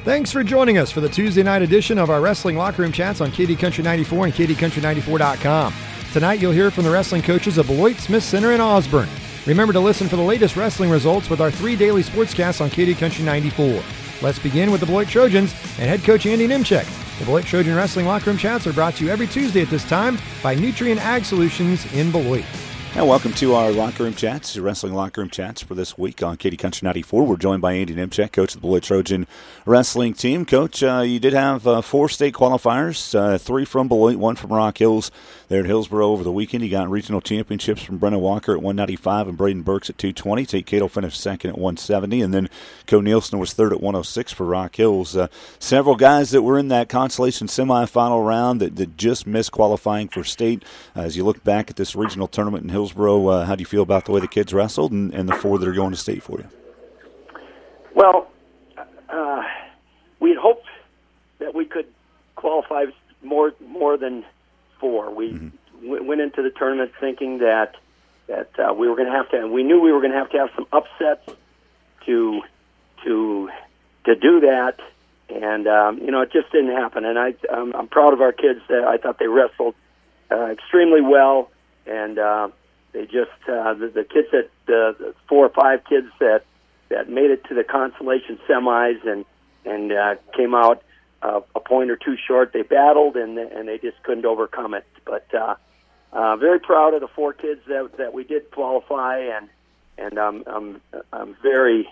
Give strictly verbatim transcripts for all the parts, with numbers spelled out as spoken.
Thanks for joining us for the Tuesday night edition of our Wrestling Locker Room Chats on K D Country ninety-four and K D Country ninety-four dot com. Tonight you'll hear from the wrestling coaches of Beloit, Smith Center, and Osborne. Remember to listen for the latest wrestling results with our three daily sportscasts on K D Country ninety-four. Let's begin with the Beloit Trojans and head coach Andy Nimchek. The Beloit Trojan Wrestling Locker Room Chats are brought to you every Tuesday at this time by Nutrien Ag Solutions in Beloit. And welcome to our Locker Room Chats, Wrestling Locker Room Chats for this week on K D Country ninety-four. We're joined by Andy Nimchek, coach of the Beloit Trojan Wrestling Team. Coach, uh, you did have uh, four state qualifiers, uh, three from Beloit, one from Rock Hills there at Hillsboro over the weekend. You got regional championships from Brennan Walker at one ninety-five and Braden Burks at two twenty. Tate Cato finished second at one seventy, and then Co Nielsen was third at one oh six for Rock Hills. Uh, several guys that were in that consolation semifinal round that, that just missed qualifying for state. Uh, as you look back at this regional tournament in Hillsboro, uh, how do you feel about the way the kids wrestled and, and the four that are going to state for you? Well, uh, we had hoped that we could qualify more more than four. We mm-hmm. w- went into the tournament thinking that that uh, we were going to have to, and we knew we were going to have to have some upsets to to to do that, and um, you know it just didn't happen. And I um, I'm proud of our kids. That I thought they wrestled uh, extremely well, and uh, they just uh, the, the kids that uh, the four or five kids that that made it to the consolation semis and and uh, came out uh, a point or two short. They battled and and they just couldn't overcome it. But uh, uh, very proud of the four kids that that we did qualify, and and um, I'm I'm very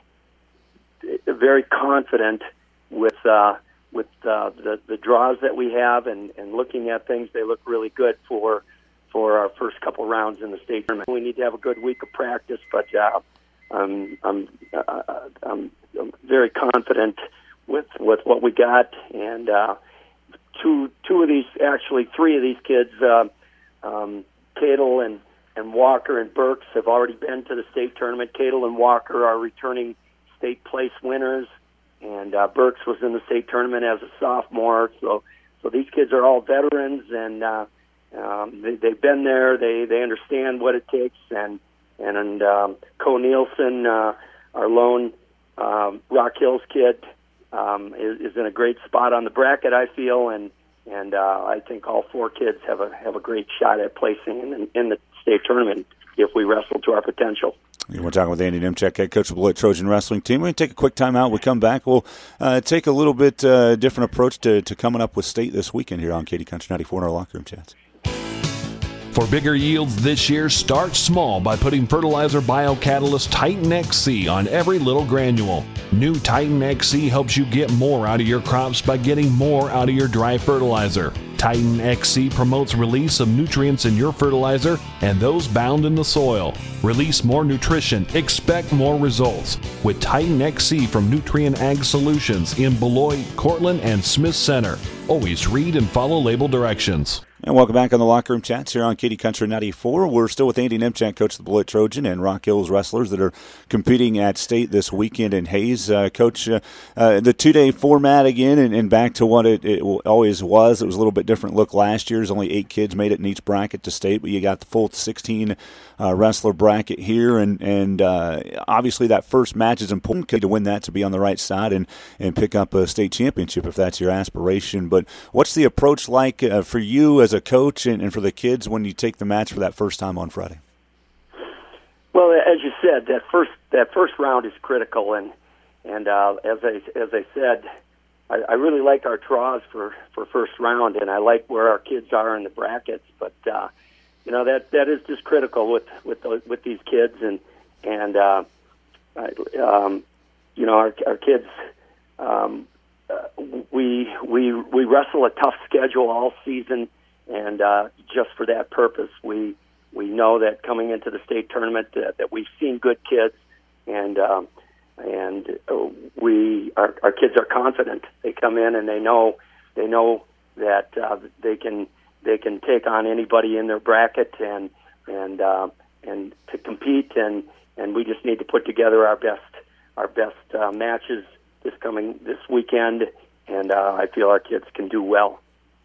very confident with uh, with uh, the the draws that we have, and, and looking at things, they look really good for for our first couple rounds in the state tournament. We need to have a good week of practice, but uh, I'm I'm, uh, I'm I'm very confident with with what we got, and uh, two two of these, actually three of these kids, uh, um, Cadle and and Walker and Burks have already been to the state tournament. Cadle and Walker are returning state place winners, and uh, Burks was in the state tournament as a sophomore. So so these kids are all veterans, and uh, um, they, they've been there. They they understand what it takes, and and, and um, Co Nielsen, uh, our lone um, Rock Hills kid, um, is, is in a great spot on the bracket, I feel, and and uh, I think all four kids have a have a great shot at placing in, in the state tournament if we wrestle to our potential. We're talking with Andy Nimchek, head coach of the Beloit Trojan Wrestling Team. We're going to take a quick time out. We come back. We'll uh, take a little bit uh, different approach to, to coming up with state this weekend here on K D Country ninety-four in our Locker Room Chats. For bigger yields this year, start small by putting fertilizer biocatalyst Titan X C on every little granule. New Titan X C helps you get more out of your crops by getting more out of your dry fertilizer. Titan X C promotes release of nutrients in your fertilizer and those bound in the soil. Release more nutrition, expect more results. With Titan X C from Nutrien Ag Solutions in Beloit, Cortland, and Smith Center. Always read and follow label directions. And welcome back on the Locker Room Chats here on K D Country ninety-four. We're still with Andy Nimchek, coach of the Beloit Trojan and Rock Hills wrestlers that are competing at state this weekend in Hayes. Uh, Coach, uh, uh, the two-day format again, and, and back to what it, it always was. It was a little bit different look last year. There's only eight kids made it in each bracket to state, but you got the full sixteen uh, wrestler bracket here, and and uh, obviously that first match is important to win that, to be on the right side and, and pick up a state championship if that's your aspiration. But what's the approach like uh, for you as a coach and, and for the kids when you take the match for that first time on Friday? Well, as you said, that first that first round is critical, and and uh, as I as I said, I, I really like our draws for, for first round, and I like where our kids are in the brackets. But uh, you know that that is just critical with with the, with these kids, and and uh, I, um, you know our our kids. Um, uh, we we we wrestle a tough schedule all season. And uh, just for that purpose, we we know that coming into the state tournament uh, that we've seen good kids, and um, and uh, we our, our kids are confident. They come in and they know they know that uh, they can they can take on anybody in their bracket and and uh, and to compete, and, and we just need to put together our best our best uh, matches this coming this weekend, and uh, I feel our kids can do well.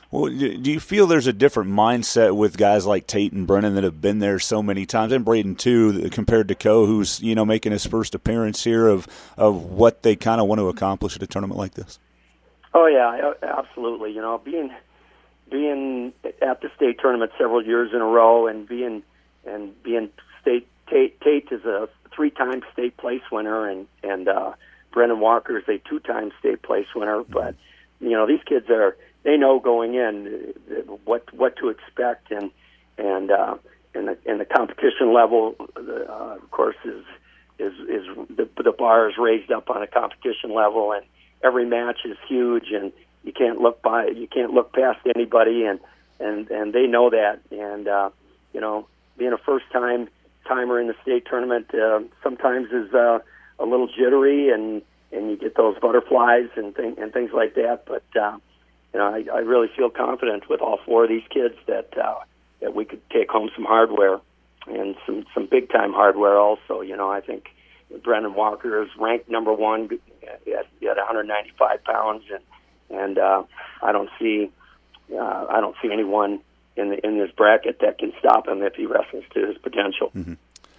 Well, do you feel there's a different mindset with guys like Tate and Brennan that have been there so many times, and Braden too, compared to Coe, who's, you know, making his first appearance here, of of what they kind of want to accomplish at a tournament like this? Oh yeah, absolutely. You know, being being at the state tournament several years in a row, and being and being state Tate, Tate is a three-time state place winner, and and uh, Brennan Walker is a two-time state place winner. But you know, these kids are. They know going in what what to expect, and and uh, and, the, and the competition level, uh, of course, is is is the, the bar is raised up on a competition level, and every match is huge, and you can't look by you can't look past anybody, and and, and they know that, and uh, you know, being a first time timer in the state tournament uh, sometimes is uh, a little jittery, and, and you get those butterflies and thing, and things like that, but. Uh, You know, I, I really feel confident with all four of these kids that uh, that we could take home some hardware, and some, some big time hardware also. You know, I think Brennan Walker is ranked number one at, at one hundred ninety-five pounds, and and uh, I don't see uh, I don't see anyone in the in this bracket that can stop him if he wrestles to his potential. Mm-hmm.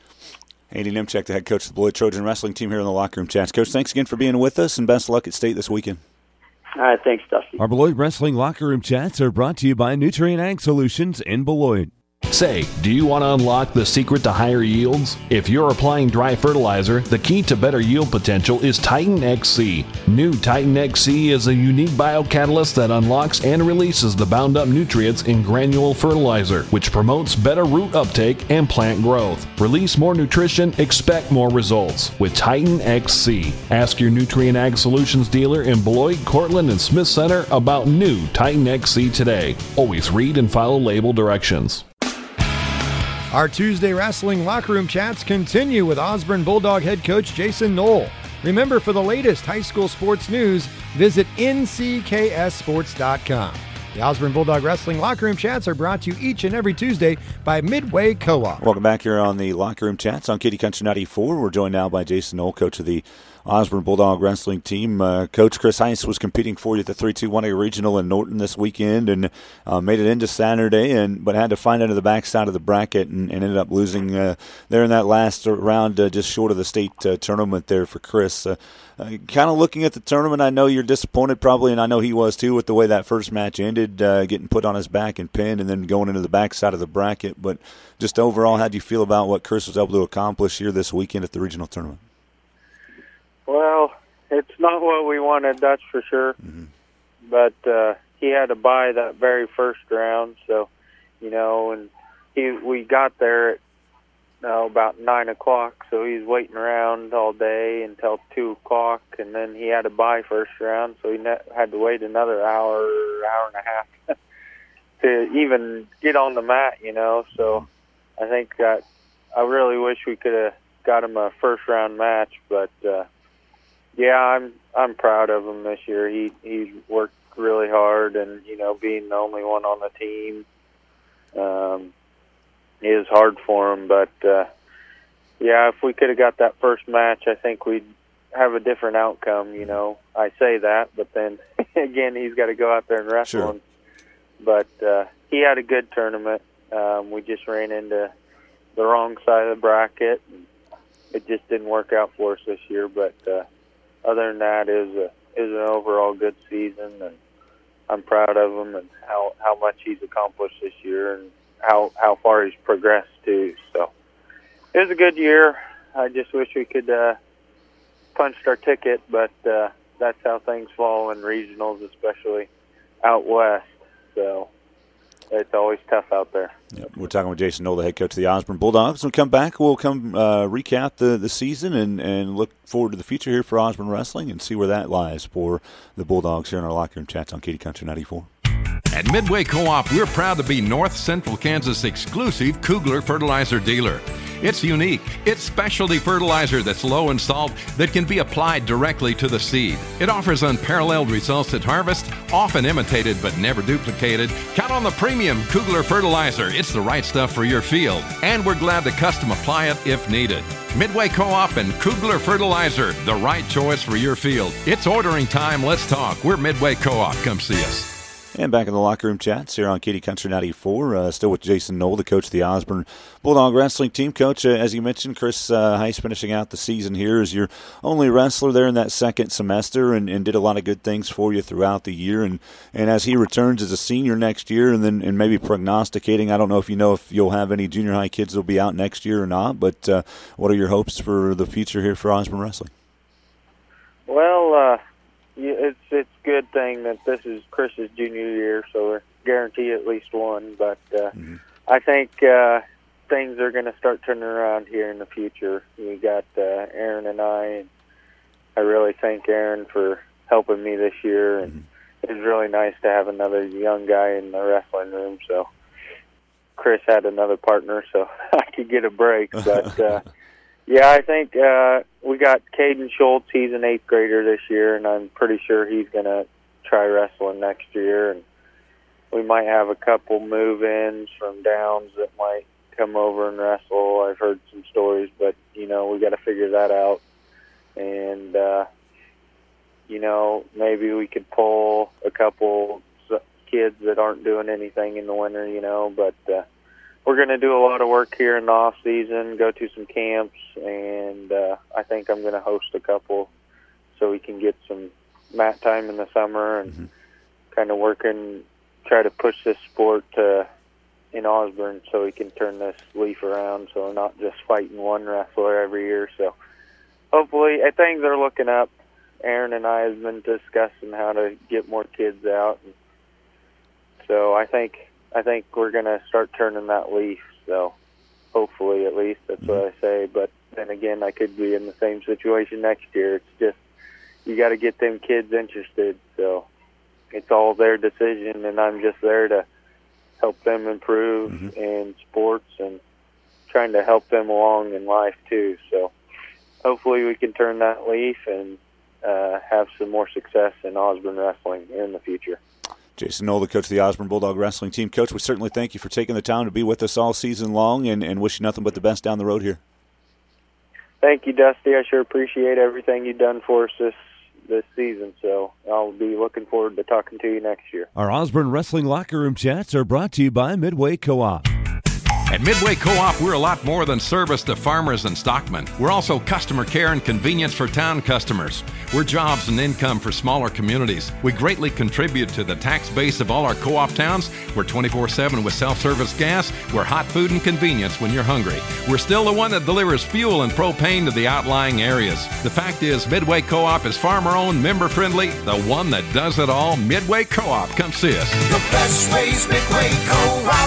Andy Nemchek, the head coach of the Beloit Trojan wrestling team here in the Locker Room Chats. Coach, thanks again for being with us, and best of luck at state this weekend. All right, thanks, Dusty. Our Beloit Wrestling Locker Room Chats are brought to you by Nutrient Ag Solutions in Beloit. Say, do you want to unlock the secret to higher yields? If you're applying dry fertilizer, the key to better yield potential is Titan X C. New Titan X C is a unique biocatalyst that unlocks and releases the bound up nutrients in granule fertilizer, which promotes better root uptake and plant growth. Release more nutrition, expect more results with Titan X C. Ask your Nutrient Ag Solutions dealer in Beloit, Cortland, and Smith Center about new Titan X C today. Always read and follow label directions. Our Tuesday Wrestling Locker Room Chats continue with Osborne Bulldog head coach Jason Knoll. Remember, for the latest high school sports news, visit N C K S sports dot com. The Osborne Bulldog Wrestling Locker Room Chats are brought to you each and every Tuesday by Midway Co-op. Welcome back here on the Locker Room Chats on Katy Country ninety-four. We're joined now by Jason Knoll, coach of the Osborne Bulldog Wrestling Team. Uh, Coach Chris Heiss was competing for you at the three two one A Regional in Norton this weekend, and uh, made it into Saturday, and but had to find under the backside of the bracket, and, and ended up losing uh, there in that last round, uh, just short of the state uh, tournament there for Chris. Uh, uh, kind of looking at the tournament, I know you're disappointed probably, and I know he was too, with the way that first match ended, uh, getting put on his back and pinned, and then going into the backside of the bracket. But just overall, how do you feel about what Chris was able to accomplish here this weekend at the regional tournament? Well, it's not what we wanted, that's for sure. Mm-hmm. But uh, he had to buy that very first round, so, you know, and he we got there at uh, about nine o'clock, so he was waiting around all day until two o'clock, and then he had to buy first round, so he ne- had to wait another hour, hour and a half to even get on the mat, you know. So I think that I really wish we could have got him a first round match, but uh, yeah, I'm I'm proud of him this year. He he's worked really hard, and you know, being the only one on the team um, is hard for him. But uh, yeah, if we could have got that first match, I think we'd have a different outcome. You know, I say that, but then again, he's got to go out there and wrestle. Sure. And, but uh, he had a good tournament. Um, we just ran into the wrong side of the bracket, and it just didn't work out for us this year. But uh, other than that, it was, a, it was an overall good season, and I'm proud of him and how, how much he's accomplished this year and how, how far he's progressed too. So it was a good year. I just wish we could uh, punched our ticket, but uh, that's how things fall in regionals, especially out west. So it's always tough out there. Yep. We're talking with Jason Knoll, the head coach of the Osborne Bulldogs. When we come back, we'll come uh, recap the, the season and, and look forward to the future here for Osborne Wrestling and see where that lies for the Bulldogs here in our Locker Room Chats on Katy Country ninety-four. At Midway Co-op, we're proud to be North Central Kansas' exclusive Kugler fertilizer dealer. It's unique. It's specialty fertilizer that's low in salt that can be applied directly to the seed. It offers unparalleled results at harvest, often imitated but never duplicated. Count on the premium Kugler fertilizer. It's the right stuff for your field. And we're glad to custom apply it if needed. Midway Co-op and Kugler fertilizer, the right choice for your field. It's ordering time. Let's talk. We're Midway Co-op. Come see us. And back in the locker room chats here on Katy Country ninety-four, uh, still with Jason Knoll, the coach of the Osborne Bulldog Wrestling Team. Coach, uh, as you mentioned, Chris uh, Heiss finishing out the season here as your only wrestler there in that second semester and, and did a lot of good things for you throughout the year. And, and as he returns as a senior next year and then and maybe prognosticating, I don't know if you know if you'll have any junior high kids that will be out next year or not, but uh, what are your hopes for the future here for Osborne Wrestling? Well, uh, yeah, it's it's a good thing that this is Chris's junior year, so we're guaranteed at least one. But uh, mm-hmm. I think uh, things are going to start turning around here in the future. We got uh, Aaron and I, and I really thank Aaron for helping me this year. And mm-hmm. it's really nice to have another young guy in the wrestling room. So Chris had another partner, so I could get a break. But uh, yeah, I think uh, we got Caden Schultz. He's an eighth grader this year, and I'm pretty sure he's going to try wrestling next year. And we might have a couple move-ins from Downs that might come over and wrestle. I've heard some stories, but, you know, we got to figure that out. And, uh, you know, maybe we could pull a couple kids that aren't doing anything in the winter, you know, but uh, we're going to do a lot of work here in the off season, go to some camps, and uh, I think I'm going to host a couple so we can get some mat time in the summer and mm-hmm. kind of working, try to push this sport uh, in Osborne so we can turn this leaf around so we're not just fighting one wrestler every year. So hopefully uh, things are looking up. Aaron and I have been discussing how to get more kids out, and so I think I think we're going to start turning that leaf, so hopefully at least, that's what I say. But then again, I could be in the same situation next year. It's just you got to get them kids interested, so it's all their decision, and I'm just there to help them improve mm-hmm. in sports and trying to help them along in life too. So hopefully we can turn that leaf and uh, have some more success in Osborne wrestling in the future. Jason Knoll, the coach of the Osborne Bulldog Wrestling Team. Coach, we certainly thank you for taking the time to be with us all season long and, and wish you nothing but the best down the road here. Thank you, Dusty. I sure appreciate everything you've done for us this, this season, so I'll be looking forward to talking to you next year. Our Osborne Wrestling Locker Room Chats are brought to you by Midway Co-op. At Midway Co-op, we're a lot more than service to farmers and stockmen. We're also customer care and convenience for town customers. We're jobs and income for smaller communities. We greatly contribute to the tax base of all our co-op towns. We're twenty-four seven with self-service gas. We're hot food and convenience when you're hungry. We're still the one that delivers fuel and propane to the outlying areas. The fact is, Midway Co-op is farmer-owned, member-friendly, the one that does it all. Midway Co-op. Come see us. The best ways Midway Co-op.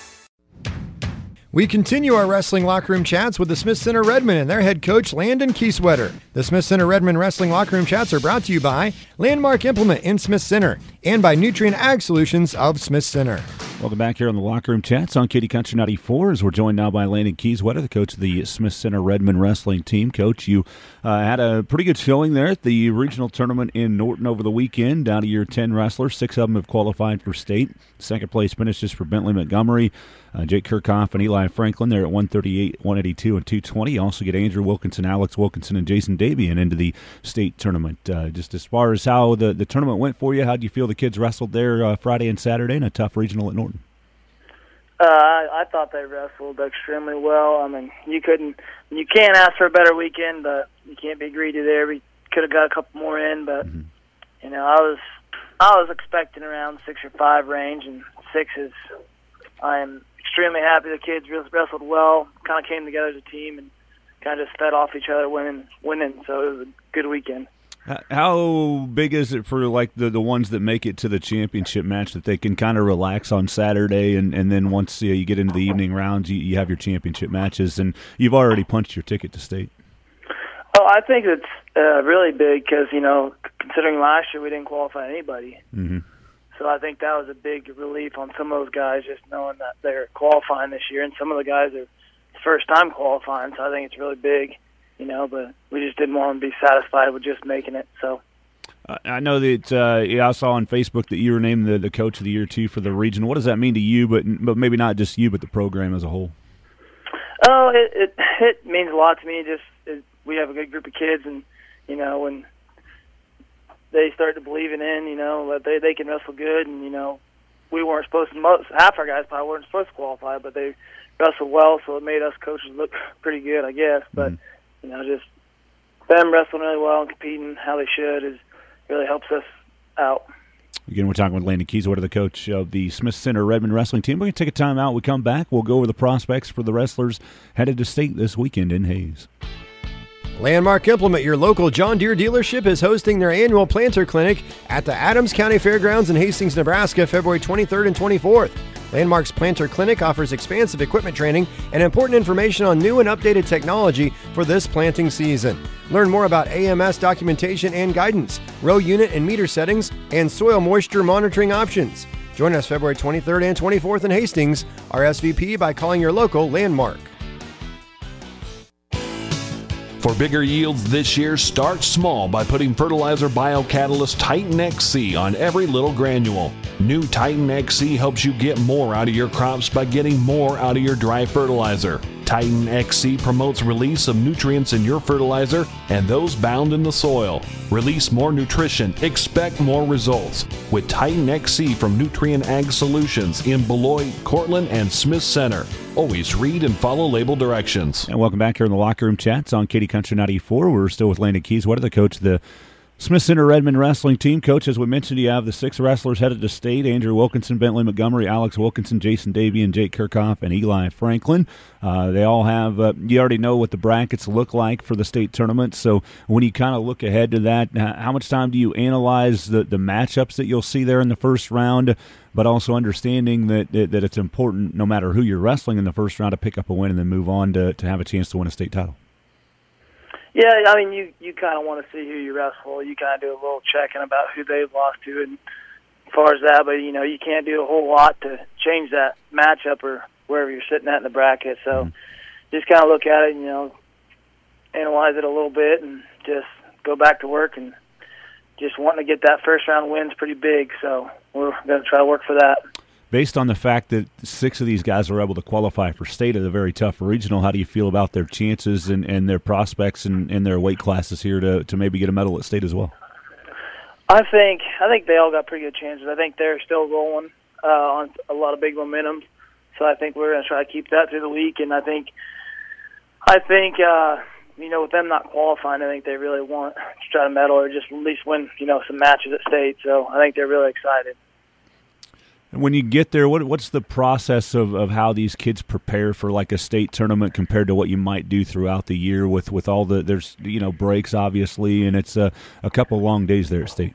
We continue our wrestling locker room chats with the Smith Center Redmen and their head coach, Landon Kieswetter. The Smith Center Redmen wrestling locker room chats are brought to you by Landmark Implement in Smith Center and by Nutrient Ag Solutions of Smith Center. Welcome back here on the Locker Room Chats on Katy Country ninety-four as we're joined now by Landon Kieswetter, the coach of the Smith Center Redmen Wrestling Team. Coach, you uh, had a pretty good showing there at the regional tournament in Norton over the weekend. Down to your ten wrestlers, six of them have qualified for state. Second place finishes for Bentley Montgomery, uh, Jake Kirchhoff, and Eli Franklin. They're at one thirty-eight, one eighty-two, and two twenty. You also get Andrew Wilkinson, Alex Wilkinson, and Jason Davian into the state tournament. Uh, just as far as how the, the tournament went for you, how do you feel the kids wrestled there uh, Friday and Saturday in a tough regional at Norton? Uh, I, I thought they wrestled extremely well. I mean, you couldn't, you can't ask for a better weekend, but you can't be greedy there. We could have got a couple more in, but mm-hmm. you know, I was, I was expecting around six or five range, and six is. I am extremely happy the kids wrestled well, kind of came together as a team, and kind of just fed off each other, winning, winning. So it was a good weekend. How big is it for like the, the ones that make it to the championship match that they can kind of relax on Saturday and, and then once you, know, you get into the evening rounds, you, you have your championship matches and you've already punched your ticket to state? Oh, I think it's uh, really big because, you know, considering last year we didn't qualify anybody. Mm-hmm. So I think that was a big relief on some of those guys just knowing that they're qualifying this year. And some of the guys are first time qualifying, so I think it's really big. You know, but we just didn't want to be satisfied with just making it. So, uh, I know that uh, yeah, I saw on Facebook that you were named the, the coach of the year too for the region. What does that mean to you? But but maybe not just you, but the program as a whole. Oh, it it, it means a lot to me. Just it, we have a good group of kids, and you know, and they started believing in, you know, that they, they can wrestle good. And, you know, we weren't supposed to, most, half our guys probably weren't supposed to qualify, but they wrestled well, so it made us coaches look pretty good, I guess. But, mm-hmm. you know, just them wrestling really well and competing how they should is really helps us out. Again, we're talking with Landon Kieswetter, the coach of the Smith Center Redmond wrestling team. We're going to take a time out. We come back. We'll go over the prospects for the wrestlers headed to state this weekend in Hays. Landmark Implement, your local John Deere dealership, is hosting their annual planter clinic at the Adams County Fairgrounds in Hastings, Nebraska, February twenty-third and twenty-fourth. Landmark's Planter Clinic offers expansive equipment training and important information on new and updated technology for this planting season. Learn more about A M S documentation and guidance, row unit and meter settings, and soil moisture monitoring options. Join us February twenty-third and twenty-fourth in Hastings, R S V P by calling your local Landmark. For bigger yields this year, start small by putting fertilizer biocatalyst Titan X C on every little granule. New Titan X C helps you get more out of your crops by getting more out of your dry fertilizer. Titan X C promotes release of nutrients in your fertilizer and those bound in the soil. Release more nutrition, expect more results. With Titan X C from Nutrien Ag Solutions in Beloit, Cortland, and Smith Center. Always read and follow label directions. And welcome back here in the Locker Room Chats on Katy Country ninety-four. We're still with Landon Kieswetter, the coach of the Smith Center Redmond wrestling team. Coach, as we mentioned, you have the six wrestlers headed to state: Andrew Wilkinson, Bentley Montgomery, Alex Wilkinson, Jason Davey, and Jake Kirchhoff, and Eli Franklin. Uh, they all have, uh, you already know what the brackets look like for the state tournament. So when you kind of look ahead to that, how much time do you analyze the, the matchups that you'll see there in the first round, but also understanding that, that that it's important, no matter who you're wrestling in the first round, to pick up a win and then move on to, to have a chance to win a state title? Yeah, I mean, you, you kind of want to see who you wrestle. You kind of do a little checking about who they've lost to, and as far as that, but, you know, you can't do a whole lot to change that matchup or wherever you're sitting at in the bracket. So mm-hmm. just kind of look at it and, you know, analyze it a little bit and just go back to work. And just wanting to get that first round win's pretty big, so we're going to try to work for that. Based on the fact that six of these guys are able to qualify for state at a very tough regional, how do you feel about their chances and, and their prospects and, and their weight classes here to, to maybe get a medal at state as well? I think I think they all got pretty good chances. I think they're still rolling uh, on a lot of big momentum, so I think we're going to try to keep that through the week. And I think, I think uh, you know, with them not qualifying, I think they really want to try to medal or just at least win, you know, some matches at state. So I think they're really excited. And when you get there, what what's the process of, of how these kids prepare for like a state tournament compared to what you might do throughout the year with, with all the, there's, you know, breaks obviously, and it's a, a couple of long days there at state?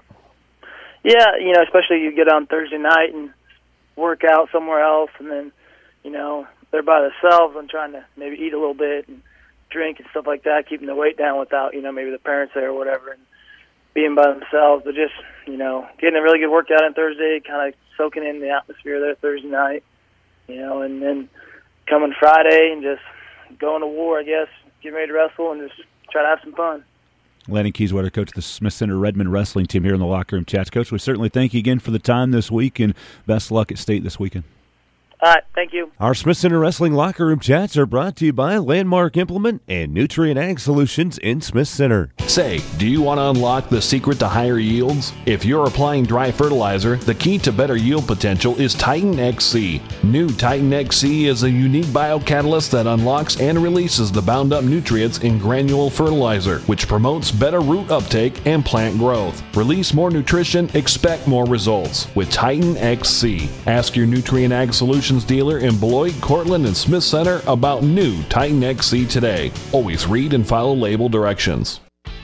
Yeah, you know, especially you get on Thursday night and work out somewhere else, and then, you know, they're by themselves and trying to maybe eat a little bit and drink and stuff like that, keeping the weight down without, you know, maybe the parents there or whatever, and being by themselves, but just, you know, getting a really good workout on Thursday, kind of soaking in the atmosphere there Thursday night, you know, and then coming Friday and just going to war, I guess, getting ready to wrestle and just try to have some fun. Landon Kieswetter, coach of the Smith Center Redmond wrestling team here in the Locker Room Chats. Coach, we certainly thank you again for the time this week, and best of luck at state this weekend. All right, thank you. Our Smith Center Wrestling Locker Room Chats are brought to you by Landmark Implement and Nutrien Ag Solutions in Smith Center. Say, do you want to unlock the secret to higher yields? If you're applying dry fertilizer, the key to better yield potential is Titan X C. New Titan X C is a unique biocatalyst that unlocks and releases the bound up nutrients in granule fertilizer, which promotes better root uptake and plant growth. Release more nutrition, expect more results with Titan X C. Ask your Nutrien Ag Solutions dealer in Beloit, Cortland, and Smith Center about new Titan X C today. Always read and follow label directions.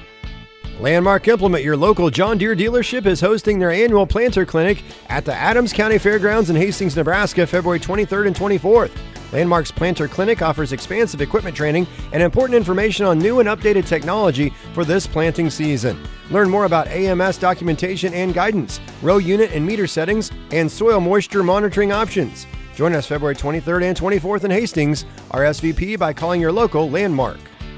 Landmark Implement, your local John Deere dealership, is hosting their annual planter clinic at the Adams County Fairgrounds in Hastings, Nebraska, February twenty-third and twenty-fourth. Landmark's Planter Clinic offers expansive equipment training and important information on new and updated technology for this planting season. Learn more about A M S documentation and guidance, row unit and meter settings, and soil moisture monitoring options. Join us February twenty-third and twenty-fourth in Hastings, R S V P by calling your local Landmark.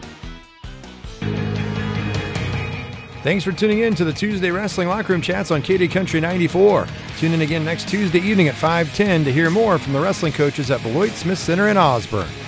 Thanks for tuning in to the Tuesday Wrestling Locker Room Chats on Katy Country ninety-four. Tune in again next Tuesday evening at five ten to hear more from the wrestling coaches at Beloit, Smith Center, and Osborne.